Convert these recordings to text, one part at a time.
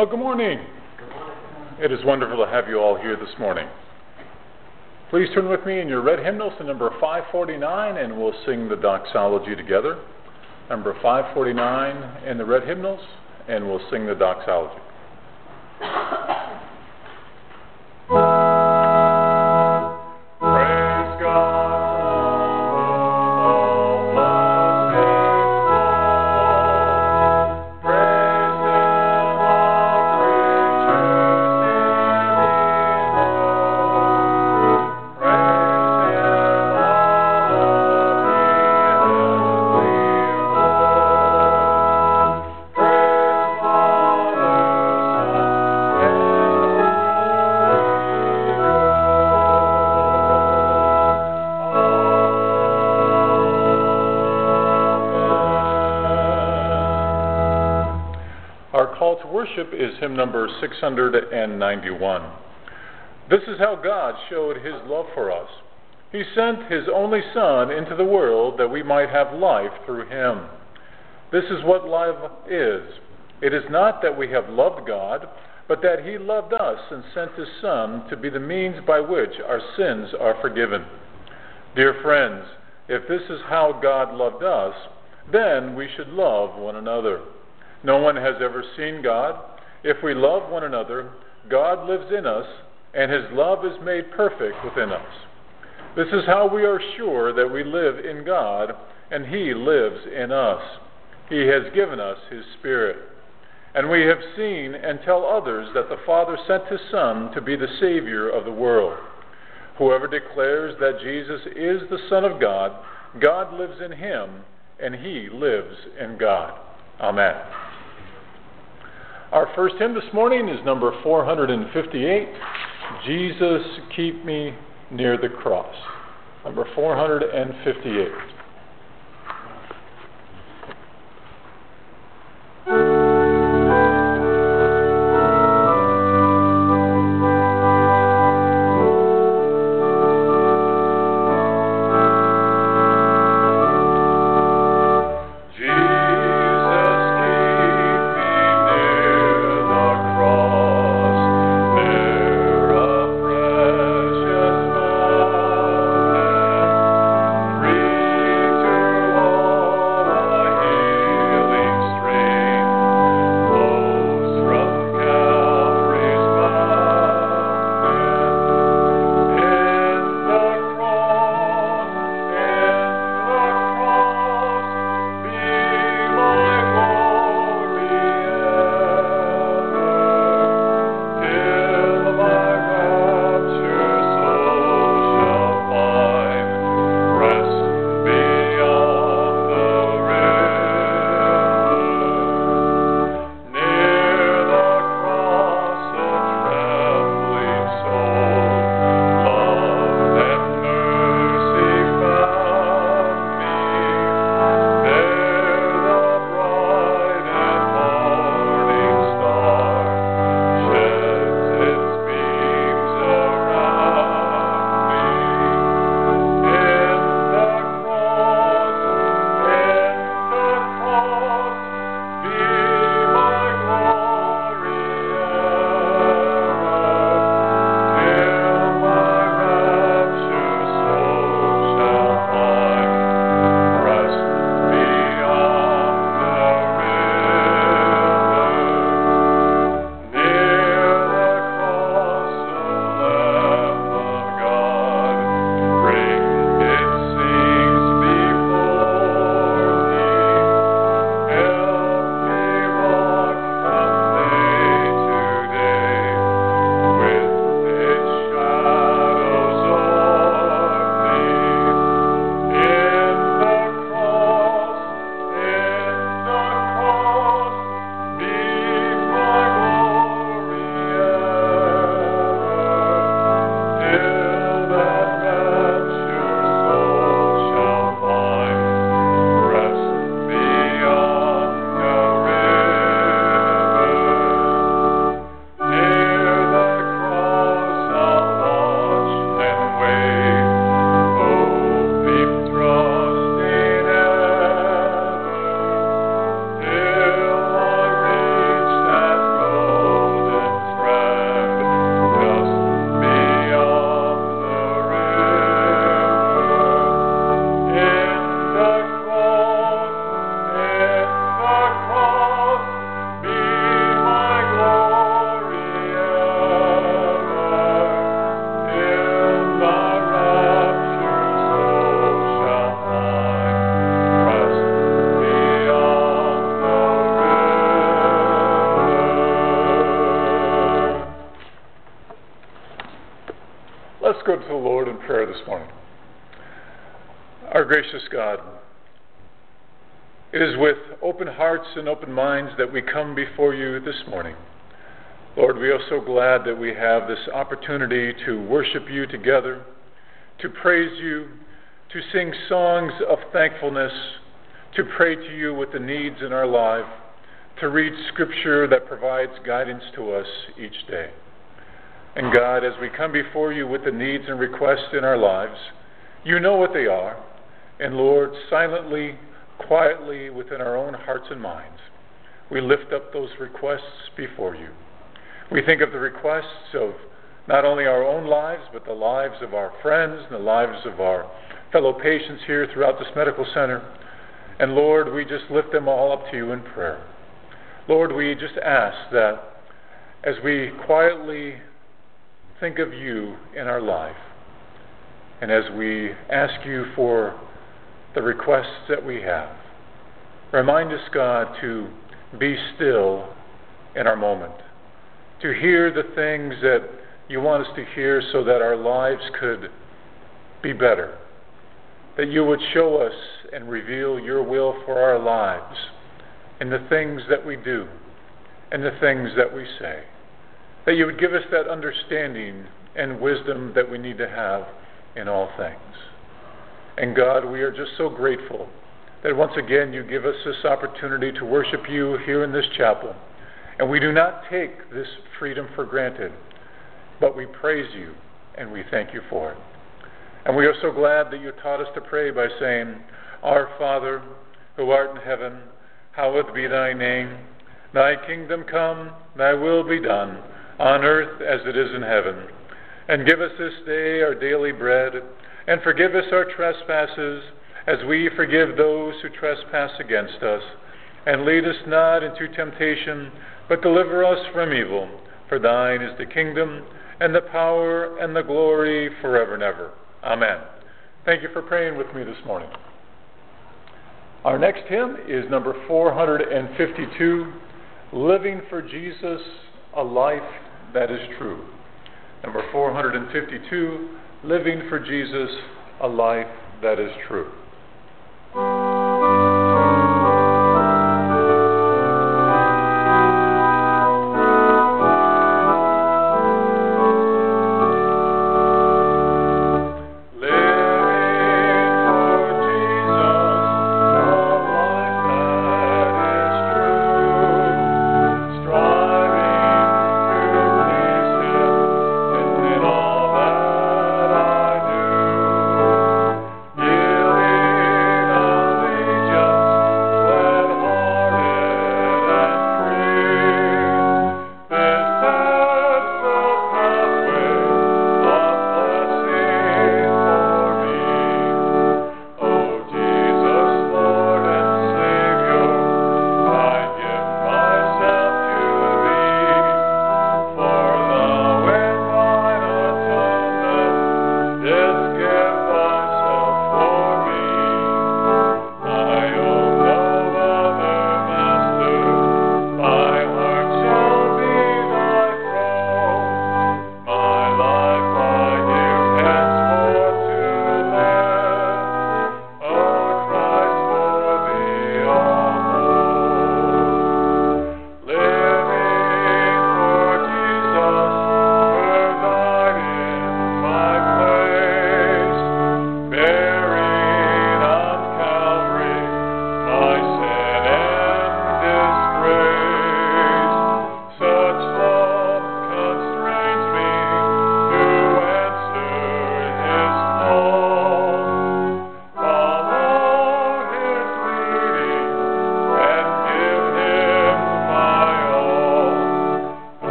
Oh, good morning. It is wonderful to have you all here this morning. Please turn with me in your red hymnals to number 549, and we'll sing the doxology together. Number 549 in the red hymnals, and we'll sing the doxology. Worship is hymn number 691. This is how God showed his love for us. He sent his only Son into the world that we might have life through him. This is what love is. It is not that we have loved God, but that he loved us and sent his Son to be the means by which our sins are forgiven. Dear friends, if this is how God loved us, then we should love one another. No one has ever seen God. If we love one another, God lives in us, and his love is made perfect within us. This is how we are sure that we live in God, and he lives in us. He has given us his Spirit. And we have seen and tell others that the Father sent his Son to be the Savior of the world. Whoever declares that Jesus is the Son of God, God lives in him, and he lives in God. Amen. Our first hymn this morning is number 458, Jesus Keep Me Near the Cross. Number 458. Free this morning. Our gracious God, it is with open hearts and open minds that we come before you this morning. Lord, we are so glad that we have this opportunity to worship you together, to praise you, to sing songs of thankfulness, to pray to you with the needs in our life, to read scripture that provides guidance to us each day. And God, as we come before you with the needs and requests in our lives, you know what they are. And Lord, silently, quietly within our own hearts and minds, we lift up those requests before you. We think of the requests of not only our own lives, but the lives of our friends and the lives of our fellow patients here throughout this medical center. And Lord, we just lift them all up to you in prayer. Lord, we just ask that as we quietly think of you in our life, and as we ask you for the requests that we have, remind us, God, to be still in our moment, to hear the things that you want us to hear so that our lives could be better, that you would show us and reveal your will for our lives in the things that we do and the things that we say, that you would give us that understanding and wisdom that we need to have in all things. And God, we are just so grateful that once again you give us this opportunity to worship you here in this chapel. And we do not take this freedom for granted, but we praise you and we thank you for it. And we are so glad that you taught us to pray by saying, Our Father, who art in heaven, hallowed be thy name. Thy kingdom come, thy will be done, on earth as it is in heaven. And give us this day our daily bread, and forgive us our trespasses, as we forgive those who trespass against us. And lead us not into temptation, but deliver us from evil. For thine is the kingdom, and the power, and the glory, forever and ever. Amen. Thank you for praying with me this morning. Our next hymn is number 452, Living for Jesus, a Life That Is True. Number 452, Living for Jesus, a Life That Is True. Yielding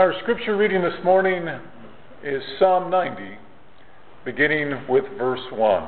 Our scripture reading this morning is Psalm 90, beginning with verse 1.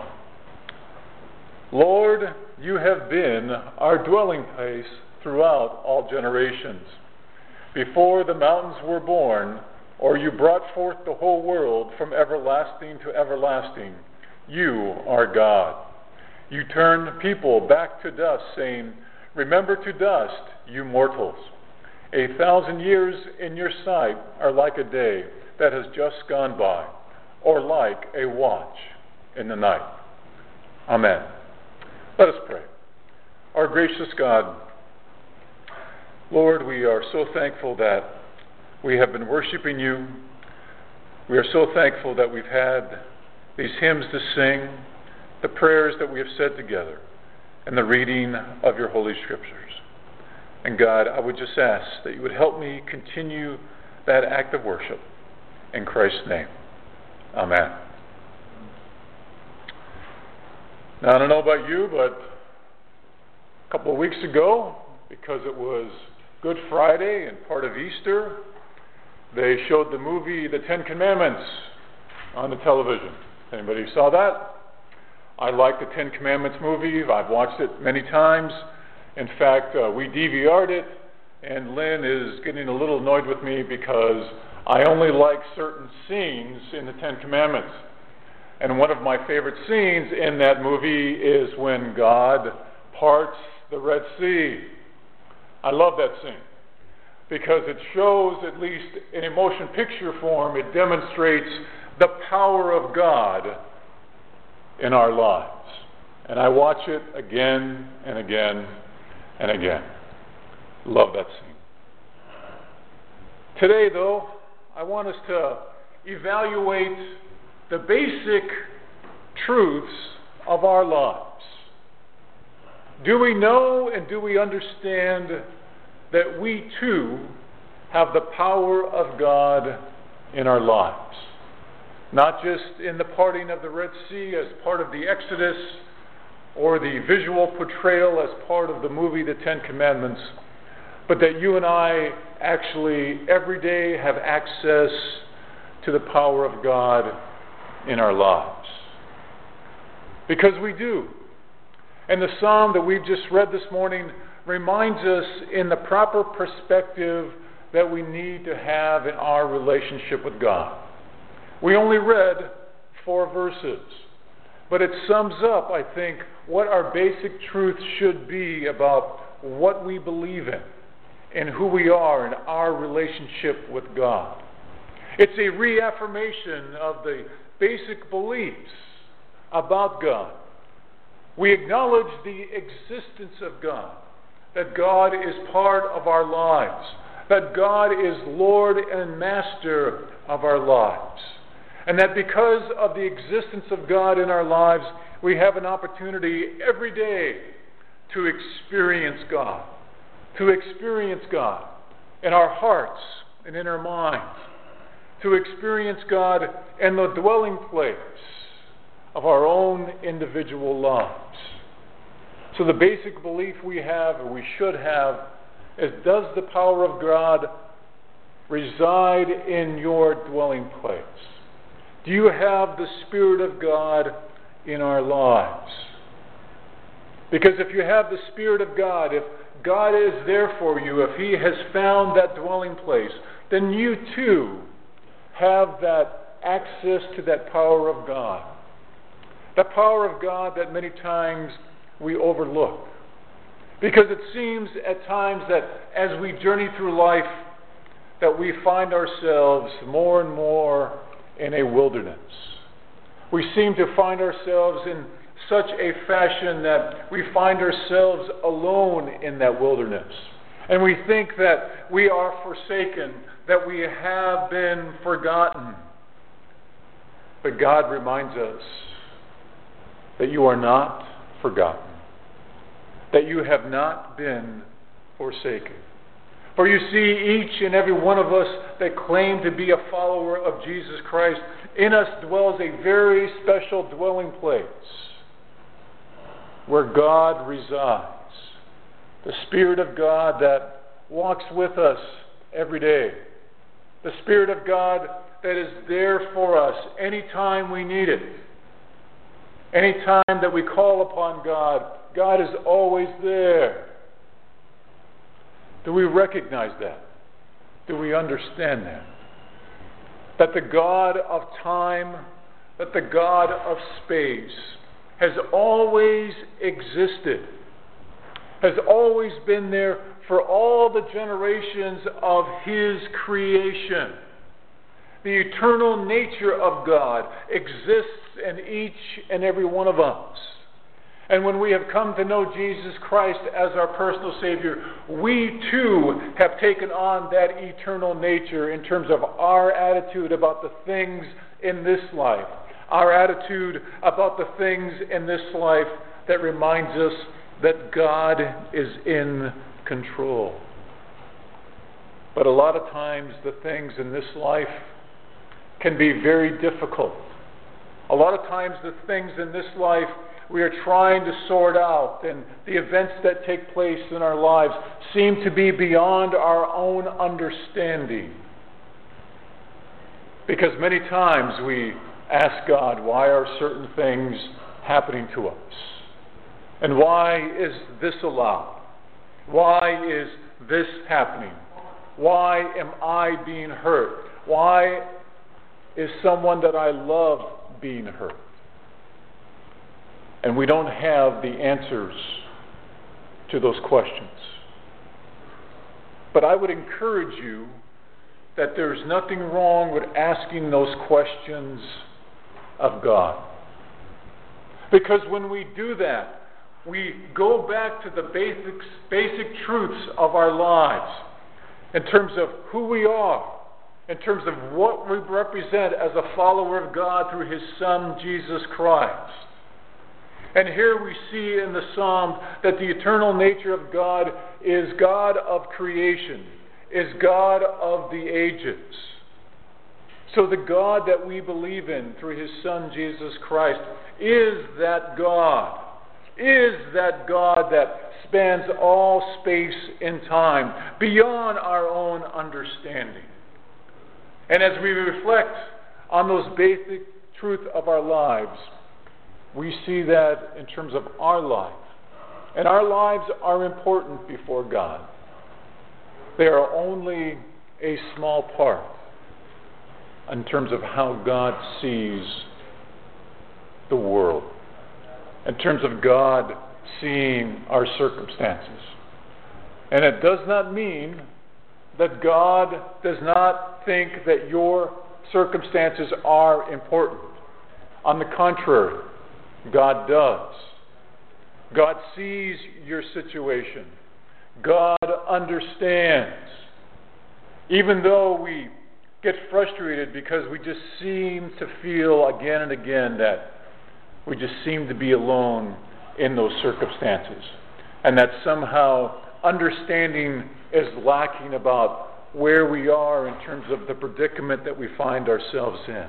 Lord, you have been our dwelling place throughout all generations. Before the mountains were born, or you brought forth the whole world from everlasting to everlasting, you are God. You turned people back to dust, saying, remember to dust, you mortals. 1,000 years in your sight are like a day that has just gone by, or like a watch in the night. Amen. Let us pray. Our gracious God, Lord, we are so thankful that we have been worshiping you. We are so thankful that we've had these hymns to sing, the prayers that we have said together, and the reading of your Holy Scriptures. And God, I would just ask that you would help me continue that act of worship. In Christ's name, amen. Now, I don't know about you, but a couple of weeks ago, because it was Good Friday and part of Easter, they showed the movie The Ten Commandments on the television. Anybody saw that? I like the Ten Commandments movie. I've watched it many times. In fact, we DVR'd it, and Lynn is getting a little annoyed with me because I only like certain scenes in the Ten Commandments. And one of my favorite scenes in that movie is when God parts the Red Sea. I love that scene because it shows, at least in a motion picture form, it demonstrates the power of God in our lives. And I watch it again and again and again. Love that scene. Today, though, I want us to evaluate the basic truths of our lives. Do we know and do we understand that we too have the power of God in our lives? Not just in the parting of the Red Sea as part of the Exodus, or the visual portrayal as part of the movie The Ten Commandments, but that you and I actually every day have access to the power of God in our lives. Because we do. And the psalm that we've just read this morning reminds us in the proper perspective that we need to have in our relationship with God. We only read 4 verses. But it sums up, I think, what our basic truth should be about what we believe in and who we are in our relationship with God. It's a reaffirmation of the basic beliefs about God. We acknowledge the existence of God, that God is part of our lives, that God is Lord and Master of our lives. And that because of the existence of God in our lives, we have an opportunity every day to experience God. To experience God in our hearts and in our minds. To experience God in the dwelling place of our own individual lives. So the basic belief we have, or we should have, is, does the power of God reside in your dwelling place? Do you have the Spirit of God in our lives? Because if you have the Spirit of God, if God is there for you, if He has found that dwelling place, then you too have that access to that power of God. That power of God that many times we overlook. Because it seems at times that as we journey through life, that we find ourselves more and more in a wilderness. We seem to find ourselves in such a fashion that we find ourselves alone in that wilderness. And we think that we are forsaken, that we have been forgotten. But God reminds us that you are not forgotten, that you have not been forsaken. For you see, each and every one of us that claim to be a follower of Jesus Christ, in us dwells a very special dwelling place where God resides. The Spirit of God that walks with us every day, The Spirit of God that is there for us anytime we need it. Anytime that we call upon God, God is always there. Do we recognize that? Do we understand that? That the God of time, that the God of space has always existed, has always been there for all the generations of His creation. The eternal nature of God exists in each and every one of us. And when we have come to know Jesus Christ as our personal Savior, we too have taken on that eternal nature in terms of our attitude about the things in this life, our attitude about the things in this life that reminds us that God is in control. But a lot of times the things in this life can be very difficult. A lot of times the things in this life we are trying to sort out, and the events that take place in our lives seem to be beyond our own understanding. Because many times we ask God, why are certain things happening to us? And why is this allowed? Why is this happening? Why am I being hurt? Why is someone that I love being hurt? And we don't have the answers to those questions. But I would encourage you that there's nothing wrong with asking those questions of God. Because when we do that, we go back to the basic truths of our lives in terms of who we are, in terms of what we represent as a follower of God through His Son, Jesus Christ. And here we see in the Psalm that the eternal nature of God is God of creation, is God of the ages. So the God that we believe in through His Son, Jesus Christ, is that God that spans all space and time, beyond our own understanding. And as we reflect on those basic truths of our lives, we see that in terms of our life. And our lives are important before God. They are only a small part in terms of how God sees the world, in terms of God seeing our circumstances. And it does not mean that God does not think that your circumstances are important. On the contrary, God does. God sees your situation. God understands. Even though we get frustrated because we just seem to feel again and again that we just seem to be alone in those circumstances, and that somehow understanding is lacking about where we are in terms of the predicament that we find ourselves in.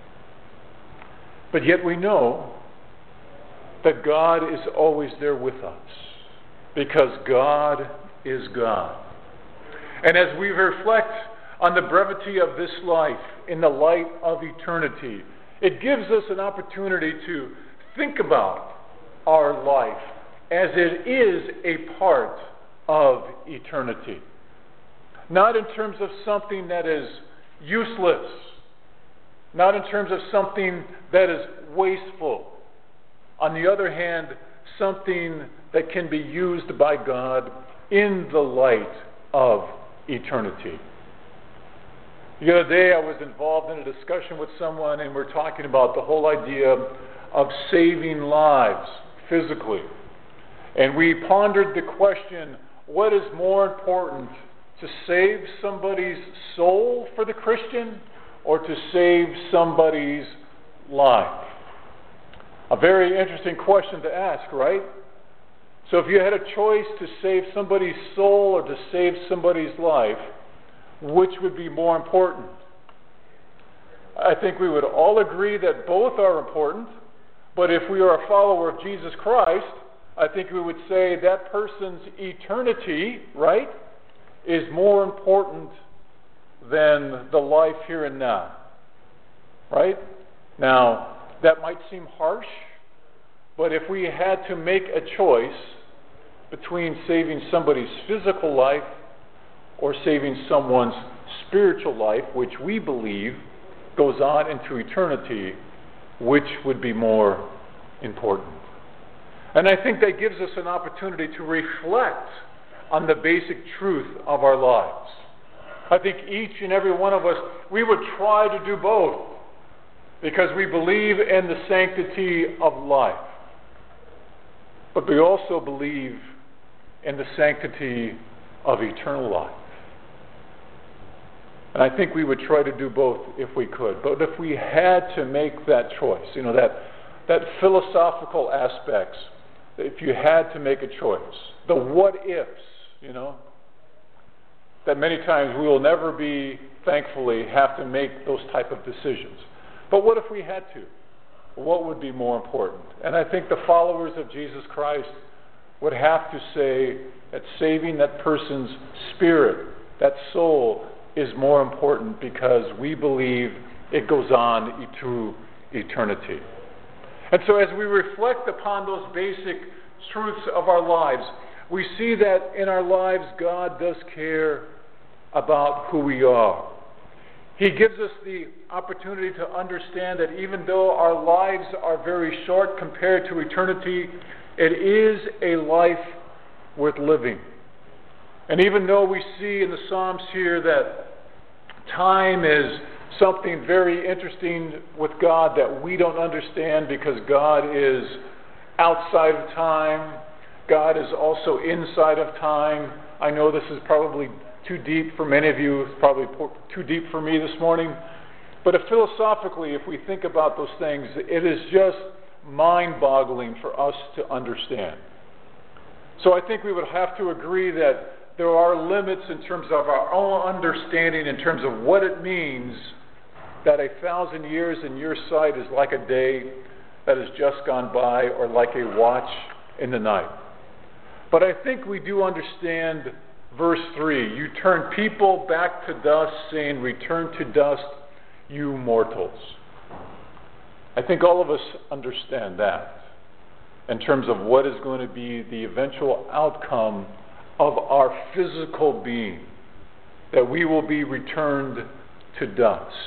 But yet we know that God is always there with us, because God is God. And as we reflect on the brevity of this life in the light of eternity, it gives us an opportunity to think about our life as it is a part of eternity. Not in terms of something that is useless, not in terms of something that is wasteful. On the other hand, something that can be used by God in the light of eternity. The other day I was involved in a discussion with someone, and we're talking about the whole idea of saving lives physically. And we pondered the question, what is more important, to save somebody's soul for the Christian or to save somebody's life? A very interesting question to ask, right? So if you had a choice to save somebody's soul or to save somebody's life, which would be more important? I think we would all agree that both are important, but if we are a follower of Jesus Christ, I think we would say that person's eternity, right, is more important than the life here and now. Right? Now, that might seem harsh, but if we had to make a choice between saving somebody's physical life or saving someone's spiritual life, which we believe goes on into eternity, which would be more important? And I think that gives us an opportunity to reflect on the basic truth of our lives. I think each and every one of us, we would try to do both because we believe in the sanctity of life. But we also believe in the sanctity of eternal life. And I think we would try to do both if we could. But if we had to make that choice, that philosophical aspects, if you had to make a choice, the what ifs, that many times we will never be, thankfully, have to make those type of decisions. But what if we had to? What would be more important? And I think the followers of Jesus Christ would have to say that saving that person's spirit, that soul, is more important because we believe it goes on to eternity. And so as we reflect upon those basic truths of our lives, we see that in our lives God does care about who we are. He gives us the opportunity to understand that even though our lives are very short compared to eternity, it is a life worth living. And even though we see in the Psalms here that time is something very interesting with God that we don't understand because God is outside of time, God is also inside of time. I know this is probably too deep for many of you, it's probably too deep for me this morning. But philosophically, if we think about those things, it is just mind-boggling for us to understand. So I think we would have to agree that there are limits in terms of our own understanding, in terms of what it means that 1,000 years in your sight is like a day that has just gone by, or like a watch in the night. But I think we do understand verse 3. You turn people back to dust, saying, return to dust, you mortals. I think all of us understand that in terms of what is going to be the eventual outcome of our physical being, that we will be returned to dust.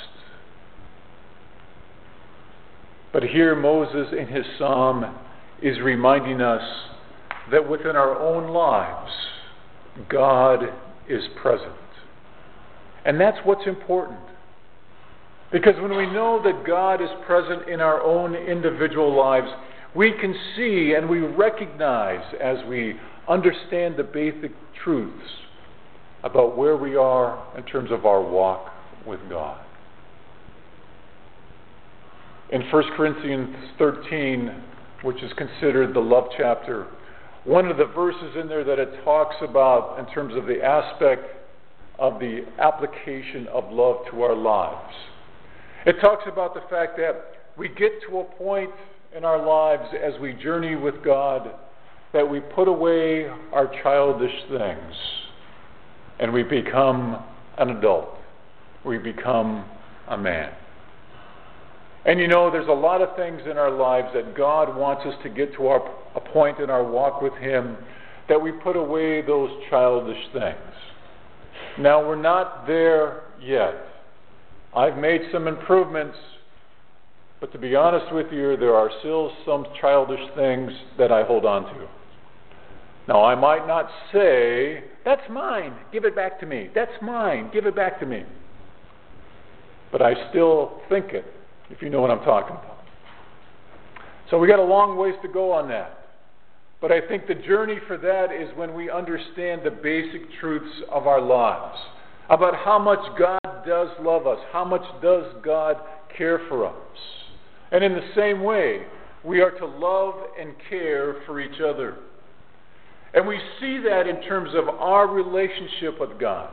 But here Moses in his psalm is reminding us that within our own lives, God is present. And that's what's important. Because when we know that God is present in our own individual lives, we can see and we recognize as we understand the basic truths about where we are in terms of our walk with God. In 1 Corinthians 13, which is considered the love chapter, one of the verses in there that it talks about in terms of the aspect of the application of love to our lives. It talks about the fact that we get to a point in our lives as we journey with God that we put away our childish things and we become an adult. We become a man. And there's a lot of things in our lives that God wants us to get to a point in our walk with Him that we put away those childish things. Now, we're not there yet. I've made some improvements, but to be honest with you, there are still some childish things that I hold on to. Now, I might not say, that's mine, give it back to me. That's mine, give it back to me. But I still think it, if you know what I'm talking about. So we got a long ways to go on that. But I think the journey for that is when we understand the basic truths of our lives, about how much God does love us, how much does God care for us. And in the same way, we are to love and care for each other. And we see that in terms of our relationship with God.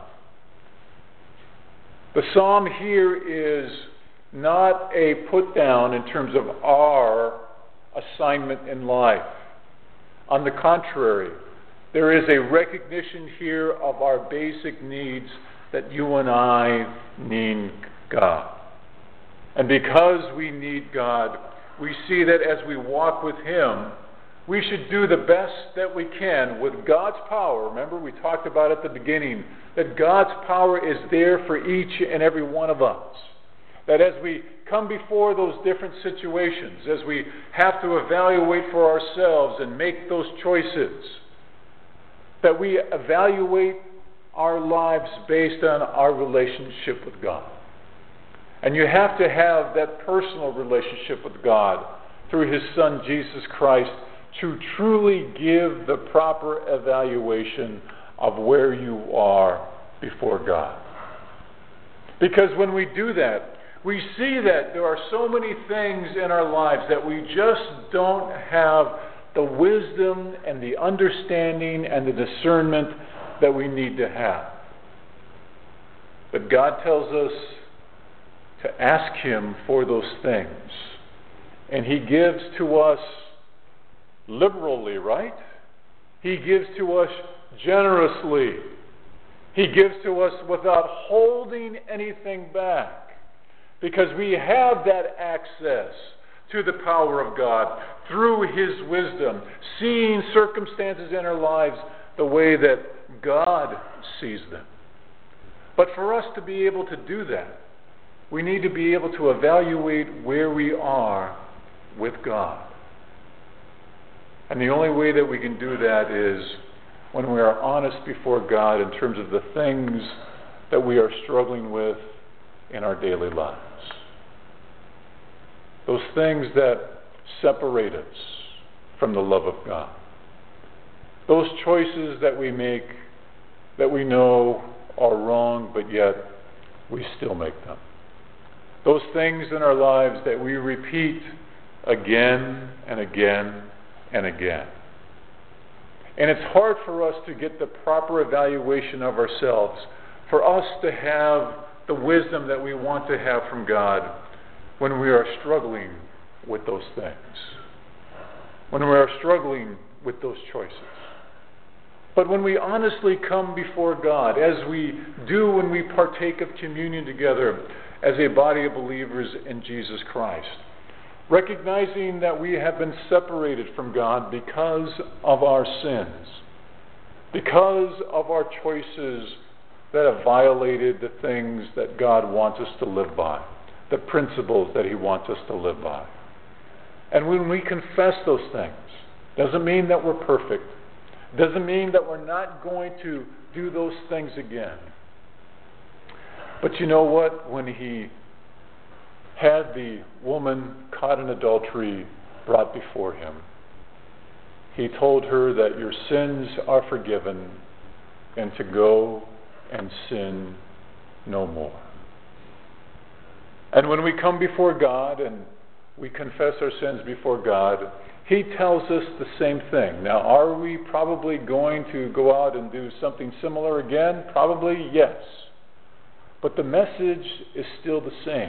The psalm here is not a put down in terms of our assignment in life. On the contrary, there is a recognition here of our basic needs that you and I need God. And because we need God, we see that as we walk with Him, we should do the best that we can with God's power. Remember, we talked about at the beginning that God's power is there for each and every one of us. That as we come before those different situations, as we have to evaluate for ourselves and make those choices, that we evaluate our lives based on our relationship with God. And you have to have that personal relationship with God through His Son, Jesus Christ, to truly give the proper evaluation of where you are before God. Because when we do that, we see that there are so many things in our lives that we just don't have the wisdom and the understanding and the discernment that we need to have. But God tells us to ask Him for those things. And He gives to us liberally, right? He gives to us generously. He gives to us without holding anything back. Because we have that access to the power of God through His wisdom, seeing circumstances in our lives the way that God sees them. But for us to be able to do that, we need to be able to evaluate where we are with God. And the only way that we can do that is when we are honest before God in terms of the things that we are struggling with in our daily lives. Those things that separate us from the love of God. Those choices that we make that we know are wrong, but yet we still make them. Those things in our lives that we repeat again and again and again. And it's hard for us to get the proper evaluation of ourselves, for us to have the wisdom that we want to have from God when we are struggling with those things, when we are struggling with those choices. But when we honestly come before God, as we do when we partake of communion together as a body of believers in Jesus Christ, recognizing that we have been separated from God because of our sins, because of our choices that have violated the things that God wants us to live by, the principles that He wants us to live by. And when we confess those things, doesn't mean that we're perfect, doesn't mean that we're not going to do those things again. But you know what? When He had the woman caught in adultery brought before Him, He told her that your sins are forgiven and to go and sin no more. And when we come before God and we confess our sins before God, He tells us the same thing. Now, are we probably going to go out and do something similar again? Probably yes. But the message is still the same.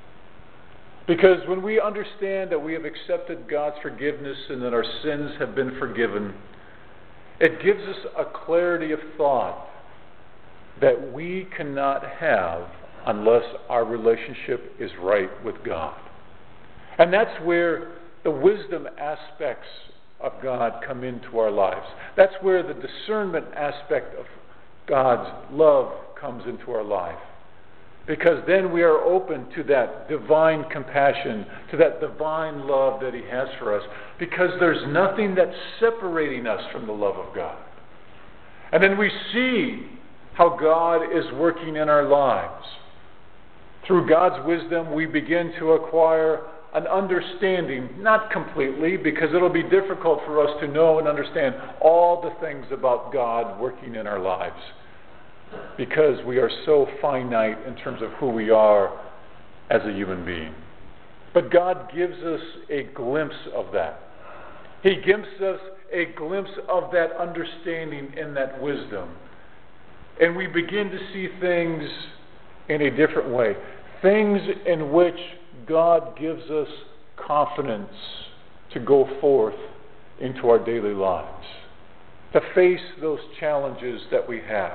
Because when we understand that we have accepted God's forgiveness and that our sins have been forgiven, it gives us a clarity of thought that we cannot have unless our relationship is right with God. And that's where the wisdom aspects of God come into our lives. That's where the discernment aspect of God's love comes into our life. Because then we are open to that divine compassion, to that divine love that He has for us. Because there's nothing that's separating us from the love of God. And then we see how God is working in our lives. Through God's wisdom, we begin to acquire an understanding, not completely, because it'll be difficult for us to know and understand all the things about God working in our lives, because we are so finite in terms of who we are as a human being. But God gives us a glimpse of that. He gives us a glimpse of that understanding and that wisdom. And we begin to see things in a different way. Things in which God gives us confidence to go forth into our daily lives, to face those challenges that we have,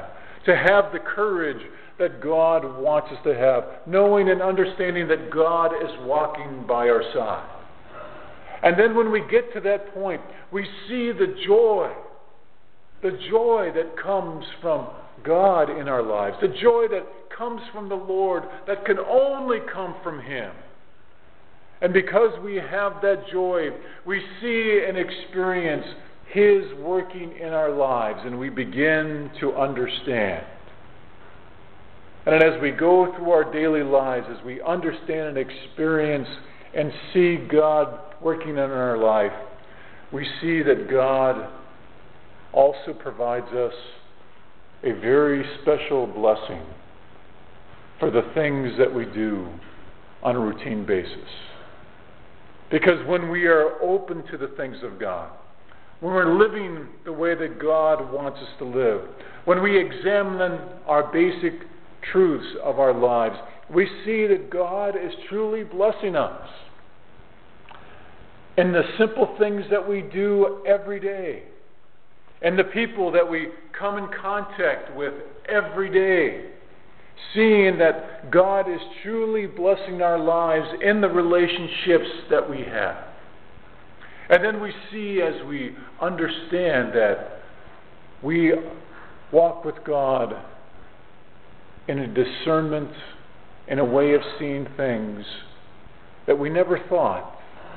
to have the courage that God wants us to have, knowing and understanding that God is walking by our side. And then when we get to that point, we see the joy that comes from God in our lives, the joy that comes from the Lord that can only come from Him. And because we have that joy, we see and experience His working in our lives, and we begin to understand. And as we go through our daily lives, as we understand and experience and see God working in our life, we see that God also provides us a very special blessing for the things that we do on a routine basis. Because when we are open to the things of God, when we're living the way that God wants us to live, when we examine our basic truths of our lives, we see that God is truly blessing us in the simple things that we do every day, and the people that we come in contact with every day, seeing that God is truly blessing our lives in the relationships that we have. And then we see, as we understand, that we walk with God in a discernment, in a way of seeing things that we never thought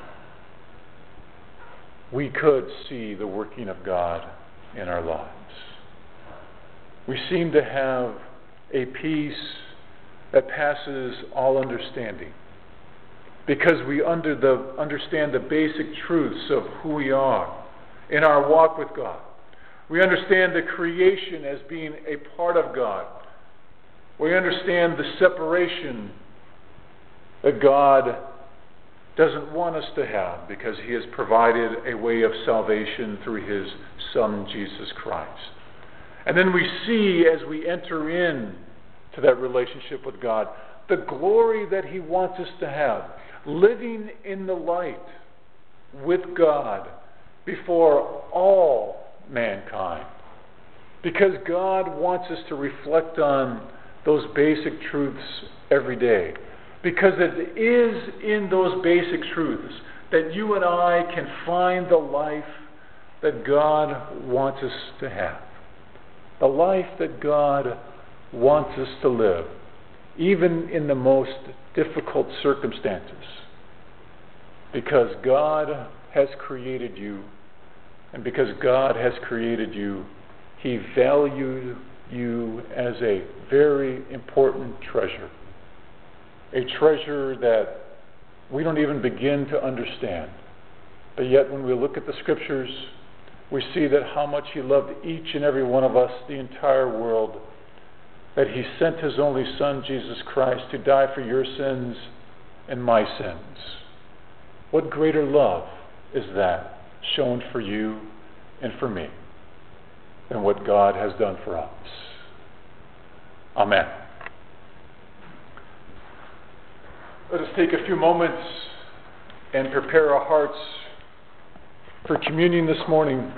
we could see the working of God in our lives. We seem to have a peace that passes all understanding, because we understand the basic truths of who we are in our walk with God. We understand the creation as being a part of God. We understand the separation that God doesn't want us to have, because He has provided a way of salvation through His Son, Jesus Christ. And then we see, as we enter in to that relationship with God, the glory that He wants us to have, living in the light with God before all mankind. Because God wants us to reflect on those basic truths every day. Because it is in those basic truths that you and I can find the life that God wants us to have. The life that God wants us to live, even in the most difficult circumstances. Because God has created you, and because God has created you, He valued you as a very important treasure. A treasure that we don't even begin to understand. But yet when we look at the Scriptures, we see that how much He loved each and every one of us, the entire world, that He sent His only Son, Jesus Christ, to die for your sins and my sins. What greater love is that shown for you and for me than what God has done for us? Amen. Let us take a few moments and prepare our hearts for communion this morning,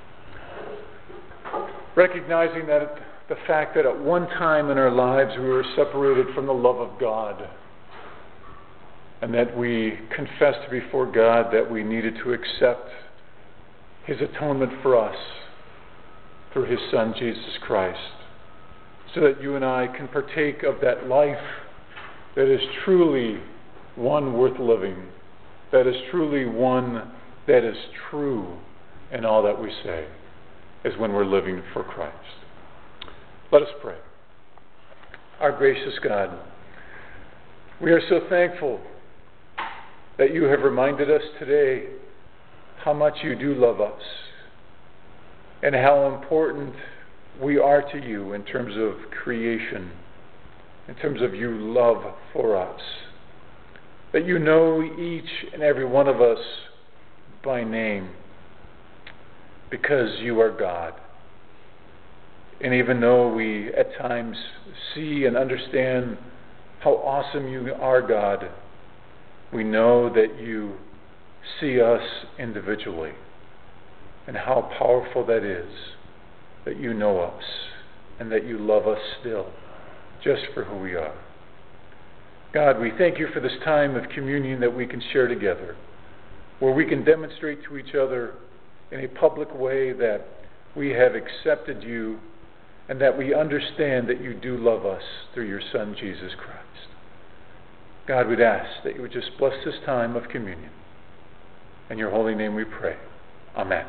recognizing that the fact that at one time in our lives we were separated from the love of God, and that we confessed before God that we needed to accept His atonement for us through His Son, Jesus Christ, so that you and I can partake of that life that is truly one worth living, that is truly one that is true in all that we say, is when we're living for Christ. Let us pray. Our gracious God, we are so thankful that you have reminded us today how much you do love us and how important we are to you in terms of creation, in terms of your love for us. That you know each and every one of us by name because you are God. And even though we at times see and understand how awesome you are, God, we know that you see us individually and how powerful that is, that you know us and that you love us still, just for who we are. God, we thank you for this time of communion that we can share together, where we can demonstrate to each other in a public way that we have accepted you and that we understand that you do love us through your Son, Jesus Christ. God, we'd ask that you would just bless this time of communion. In your holy name we pray. Amen.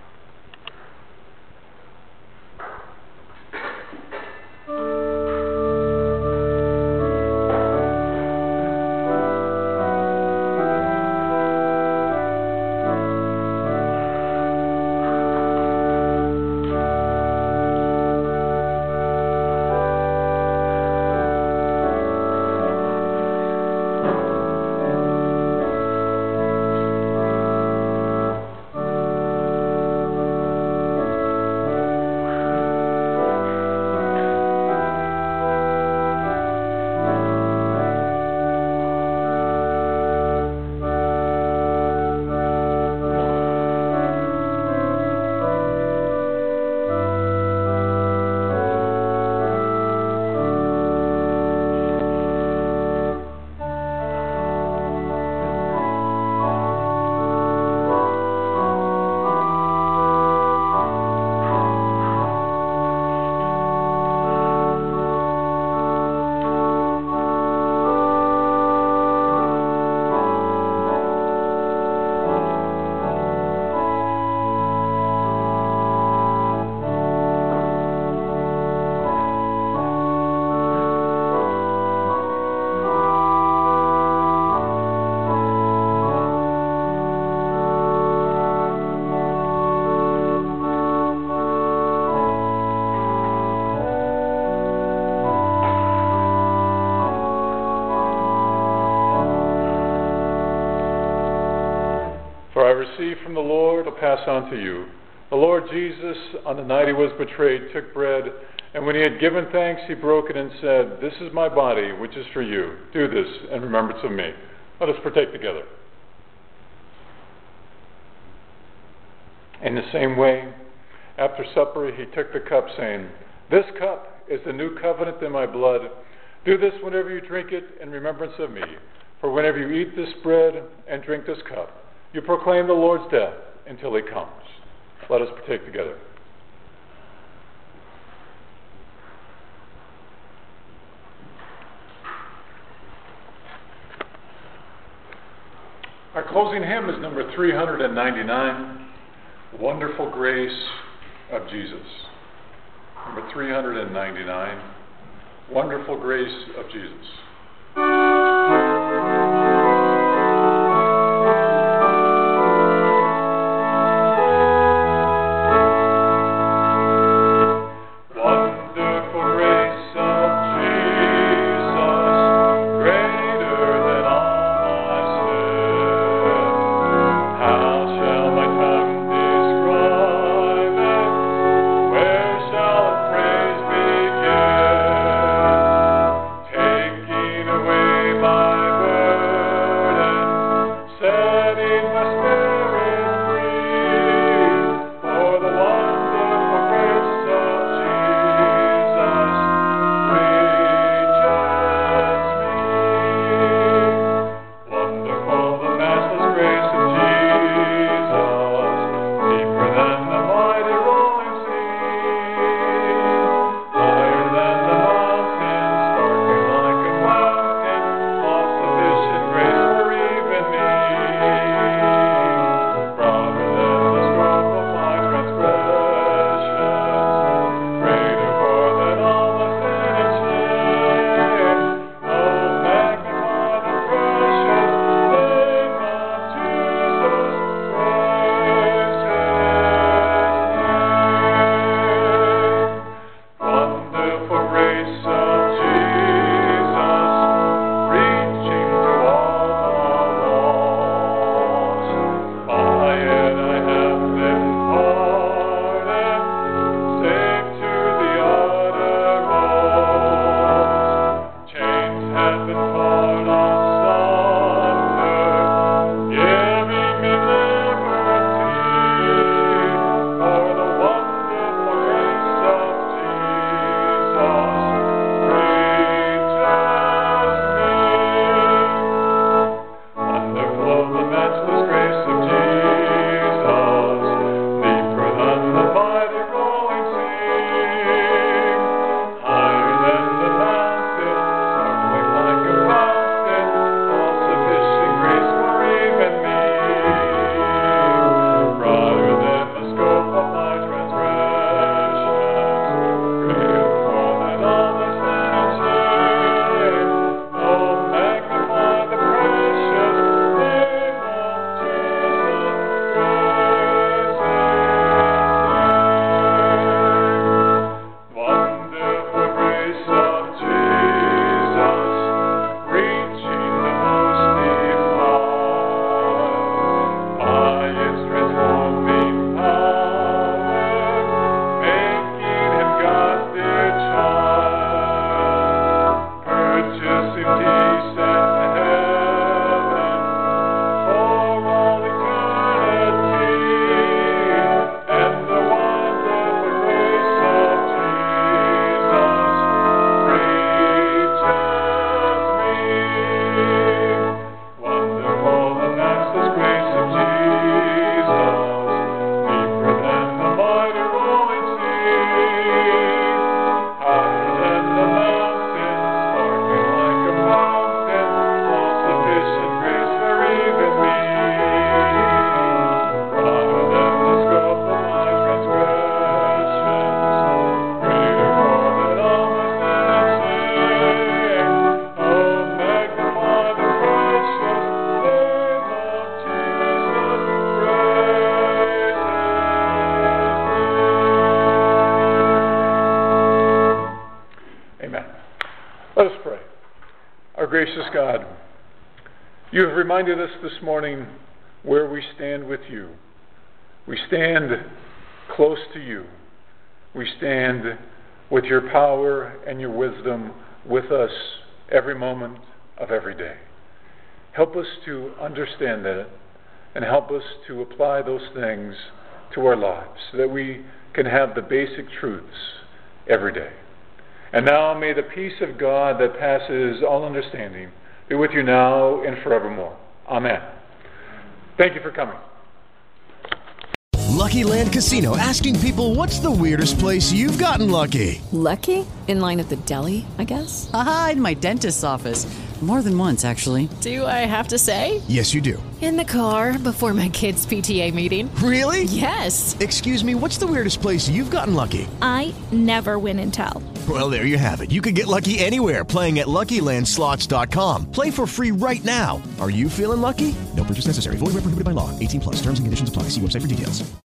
For I received from the Lord, I'll pass on to you. The Lord Jesus, on the night he was betrayed, took bread, and when he had given thanks, he broke it and said, "This is my body, which is for you. Do this in remembrance of me." Let us partake together. In the same way, after supper, he took the cup, saying, "This cup is the new covenant in my blood. Do this whenever you drink it in remembrance of me. For whenever you eat this bread and drink this cup, you proclaim the Lord's death until he comes." Let us partake together. Our closing hymn is number 399, Wonderful Grace of Jesus. Number 399, Wonderful Grace of Jesus. Away Our gracious God, you have reminded us this morning where we stand with you. We stand close to you. We stand with your power and your wisdom with us every moment of every day. Help us to understand that and help us to apply those things to our lives so that we can have the basic truths every day. And now may the peace of God that passes all understanding be with you now and forevermore. Amen. Thank you for coming. Lucky Land Casino, asking people, what's the weirdest place you've gotten lucky? Lucky? In line at the deli, I guess? Aha, in my dentist's office. More than once, actually. Do I have to say? Yes, you do. In the car before my kids' PTA meeting. Really? Yes. Excuse me, what's the weirdest place you've gotten lucky? I never win and tell. Well, there you have it. You can get lucky anywhere, playing at LuckyLandSlots.com. Play for free right now. Are you feeling lucky? No purchase necessary. Void where prohibited by law. 18+. Terms and conditions apply. See website for details.